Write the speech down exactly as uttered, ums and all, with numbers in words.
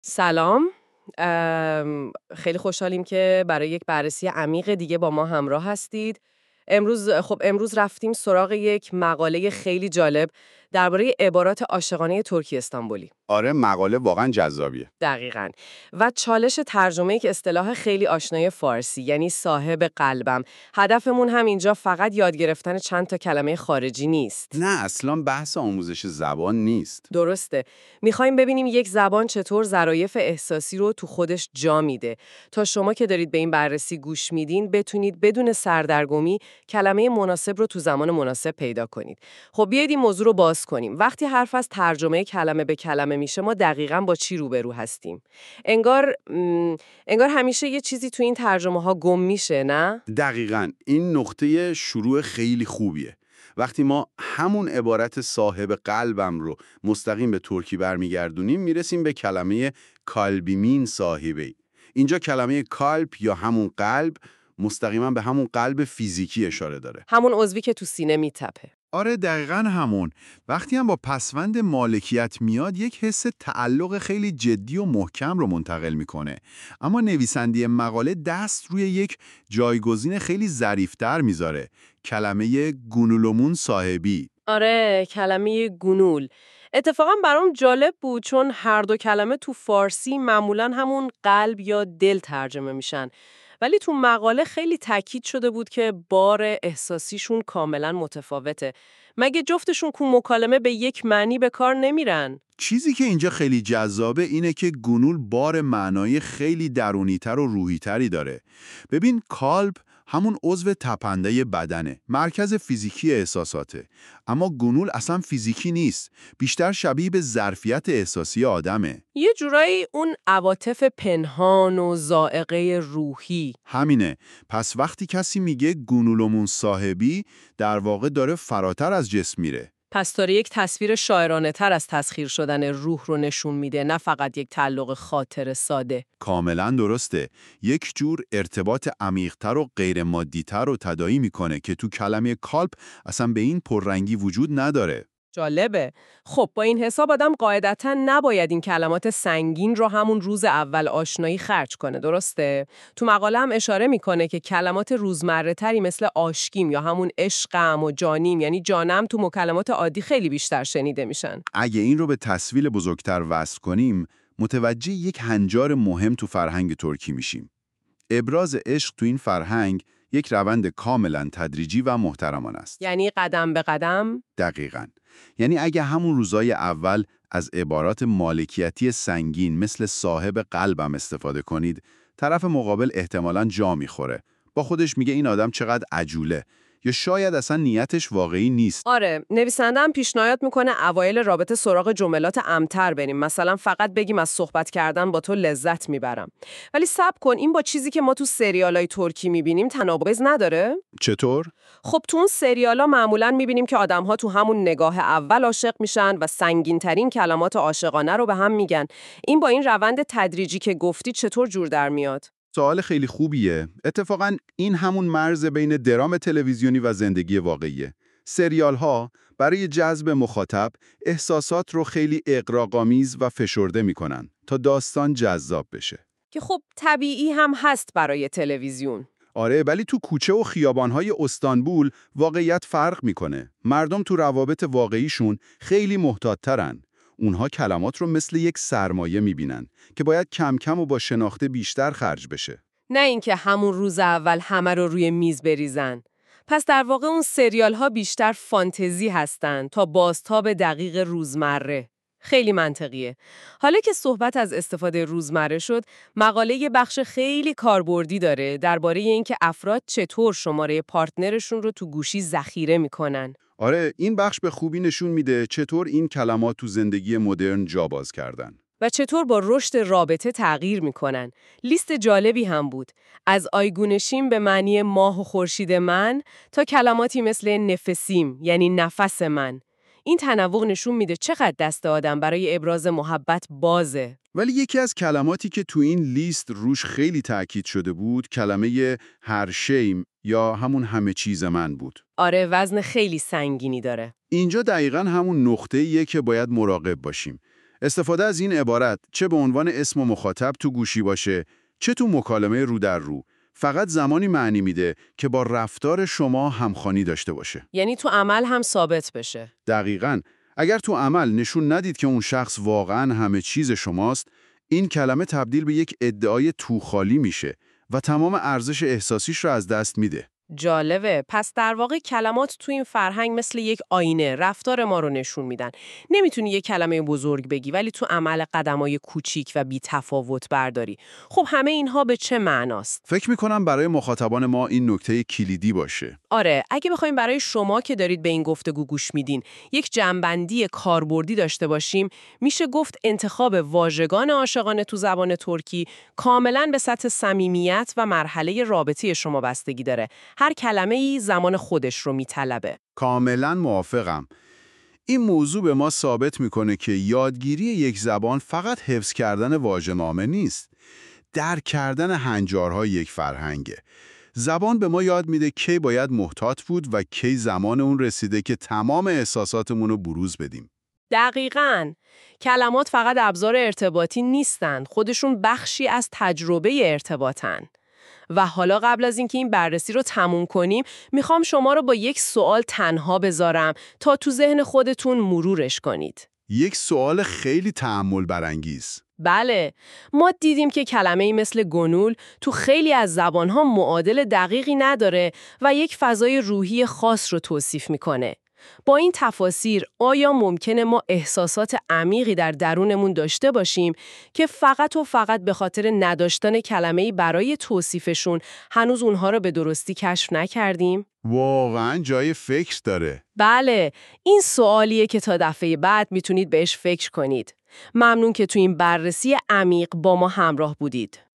سلام. ام، خیلی خوشحالیم که برای یک بررسی عمیق دیگه با ما همراه هستید. امروز خب امروز رفتیم سراغ یک مقاله خیلی جالب درباره عبارات عاشقانه ترکی استانبولی. آره، مقاله واقعا جذابیه. دقیقاً. و چالش ترجمه یک اصطلاح خیلی آشنای فارسی، یعنی صاحب قلبم. هدفمون هم اینجا فقط یاد گرفتن چند تا کلمه خارجی نیست. نه، اصلا بحث آموزش زبان نیست. درسته. میخوایم ببینیم یک زبان چطور ظرافت احساسی رو تو خودش جا میده تا شما که دارید به این بررسی گوش میدین بتونید بدون سردرگمی کلمه مناسب رو تو زمان مناسب پیدا کنید. خب بیایید این موضوع رو باز کنیم. وقتی حرف از ترجمه کلمه به کلمه میشه ما دقیقاً با چی روبرو هستیم؟ انگار م... انگار همیشه یه چیزی تو این ترجمه ها گم میشه، نه؟ دقیقاً این نقطه شروع خیلی خوبیه. وقتی ما همون عبارت صاحب قلبم رو مستقیم به ترکی برمیگردونیم میرسیم به کلمه کالبیمین صاحبی. اینجا کلمه کالب یا همون قلب مستقیما به همون قلب فیزیکی اشاره داره. همون عضوی که تو سینه میتپه. آره دقیقاً همون. وقتی هم با پسوند مالکیت میاد یک حس تعلق خیلی جدی و محکم رو منتقل میکنه. اما نویسنده مقاله دست روی یک جایگزین خیلی ظریف‌تر میذاره. کلمه گونولومون صاحبی. آره، کلمه گونول. اتفاقا برام جالب بود چون هر دو کلمه تو فارسی معمولاً همون قلب یا دل ترجمه میشن. ولی تو مقاله خیلی تاکید شده بود که بار احساسیشون کاملاً متفاوته. مگه جفتشون تو مکالمه به یک معنی به کار نمیرن؟ چیزی که اینجا خیلی جذابه اینه که گونول بار معنایی خیلی درونی‌تر و روحی‌تری داره. ببین کالب همون عضو تپنده بدنه، مرکز فیزیکی احساساته. اما گونول اصلا فیزیکی نیست، بیشتر شبیه به ظرفیت احساسی آدمه. یه جورایی اون عواطف پنهان و ذائقه روحی. همینه. پس وقتی کسی میگه گونولمون صاحبی، در واقع داره فراتر از جسم میره. پس داره یک تصویر شاعرانه تر از تسخیر شدن روح رو نشون میده، نه فقط یک تعلق خاطر ساده. کاملا درسته. یک جور ارتباط عمیق‌تر و غیر مادی‌تر رو تداعی میکنه که تو کلمه کالب اصلا به این پررنگی وجود نداره. جالبه. خب با این حساب آدم قاعدتاً نباید این کلمات سنگین رو همون روز اول آشنایی خرج کنه، درسته؟ تو مقاله هم اشاره میکنه که کلمات روزمره تری مثل آشکیم یا همون عشقم و جانیم یعنی جانم تو مکالمات عادی خیلی بیشتر شنیده میشن. اگه این رو به تصویر بزرگتر وصل کنیم، متوجه یک هنجار مهم تو فرهنگ ترکی میشیم. ابراز عشق تو این فرهنگ یک روند کاملا تدریجی و محترمانه است. یعنی قدم به قدم؟ دقیقاً. یعنی اگه همون روزای اول از عبارات مالکیتی سنگین مثل صاحب قلبم استفاده کنید، طرف مقابل احتمالاً جا میخوره. با خودش میگه این آدم چقدر عجوله، یا شاید اصلا نیتش واقعی نیست. آره، نویسنده هم پیشنهاد میکنه اوایل رابطه سراغ جملات امتر بریم، مثلا فقط بگیم از صحبت کردن با تو لذت میبرم. ولی صبر کن، این با چیزی که ما تو سریالای ترکی میبینیم تناقض نداره؟ چطور؟ خب تو اون سریالا معمولا میبینیم که آدم‌ها تو همون نگاه اول عاشق میشن و سنگین‌ترین کلمات عاشقانه رو به هم میگن. این با این روند تدریجی که گفتی چطور جور در میاد؟ سوال خیلی خوبیه. اتفاقاً این همون مرز بین درام تلویزیونی و زندگی واقعیه. سریال ها برای جذب مخاطب احساسات رو خیلی اغراق‌آمیز و فشرده میکنن تا داستان جذاب بشه. که خب طبیعی هم هست برای تلویزیون. آره، ولی تو کوچه و خیابان‌های استانبول واقعیت فرق میکنه. مردم تو روابط واقعیشون خیلی محتاط‌ترن. اونها کلمات رو مثل یک سرمایه میبینن که باید کم کم و با شناخته بیشتر خرج بشه. نه اینکه همون روز اول همه رو روی میز بریزن. پس در واقع اون سریال ها بیشتر فانتزی هستن تا بازتاب دقیق روزمره. خیلی منطقیه. حالا که صحبت از استفاده روزمره شد، مقاله یه بخش خیلی کاربردی داره درباره اینکه افراد چطور شماره پارتنرشون رو تو گوشی ذخیره میکنن. آره، این بخش به خوبی نشون میده چطور این کلمات تو زندگی مدرن جا باز کردن. و چطور با رشد رابطه تغییر میکنن. لیست جالبی هم بود. از آیگونشیم به معنی ماه و خورشید من تا کلماتی مثل نفسیم یعنی نفس من. این تنوع نشون میده چقدر دست آدم برای ابراز محبت بازه. ولی یکی از کلماتی که تو این لیست روش خیلی تاکید شده بود کلمه هر شیم یا همون همه چیز من بود. آره، وزن خیلی سنگینی داره. اینجا دقیقاً همون نقطه‌ایه که باید مراقب باشیم. استفاده از این عبارت چه به عنوان اسم و مخاطب تو گوشی باشه، چه تو مکالمه رو در رو، فقط زمانی معنی میده که با رفتار شما همخوانی داشته باشه. یعنی تو عمل هم ثابت بشه. دقیقاً. اگر تو عمل نشون ندید که اون شخص واقعاً همه چیز شماست، این کلمه تبدیل به یک ادعای توخالی میشه و تمام ارزش احساسیش رو از دست میده. جالبه. پس در واقع کلمات تو این فرهنگ مثل یک آینه رفتار ما رو نشون میدن. نمیتونی یک کلمه بزرگ بگی ولی تو عمل قدمای کوچیک و بی تفاوت برداری. خب همه اینها به چه معناست؟ فکر میکنم برای مخاطبان ما این نکته کلیدی باشه. آره، اگه بخوایم برای شما که دارید به این گفتگو گوش میدین یک جمع‌بندی کاربردی داشته باشیم، میشه گفت انتخاب واژگان عاشقانه تو زبان ترکی کاملاً به سطح صمیمیت و مرحله رابطه شما بستگی داره. هر کلمه‌ای زمان خودش رو میطلبه. کاملا موافقم. این موضوع به ما ثابت میکنه که یادگیری یک زبان فقط حفظ کردن واژه‌نامه نیست. درک کردن هنجارهای یک فرهنگه. زبان به ما یاد میده کی باید محتاط بود و کی زمان اون رسیده که تمام احساساتمون رو بروز بدیم. دقیقاً. کلمات فقط ابزار ارتباطی نیستن، خودشون بخشی از تجربه ارتباطن. و حالا قبل از اینکه این بررسی رو تموم کنیم، میخوام شما رو با یک سوال تنها بذارم تا تو ذهن خودتون مرورش کنید. یک سوال خیلی تأمل برانگیز. بله، ما دیدیم که کلمه‌ای مثل گنول تو خیلی از زبانها معادل دقیقی نداره و یک فضای روحی خاص رو توصیف میکنه. با این تفاسیر آیا ممکنه ما احساسات عمیقی در درونمون داشته باشیم که فقط و فقط به خاطر نداشتن کلمه‌ای برای توصیفشون هنوز اونها رو به درستی کشف نکردیم؟ واقعاً جای فکر داره. بله، این سوالیه که تا دفعه بعد میتونید بهش فکر کنید. ممنون که تو این بررسی عمیق با ما همراه بودید.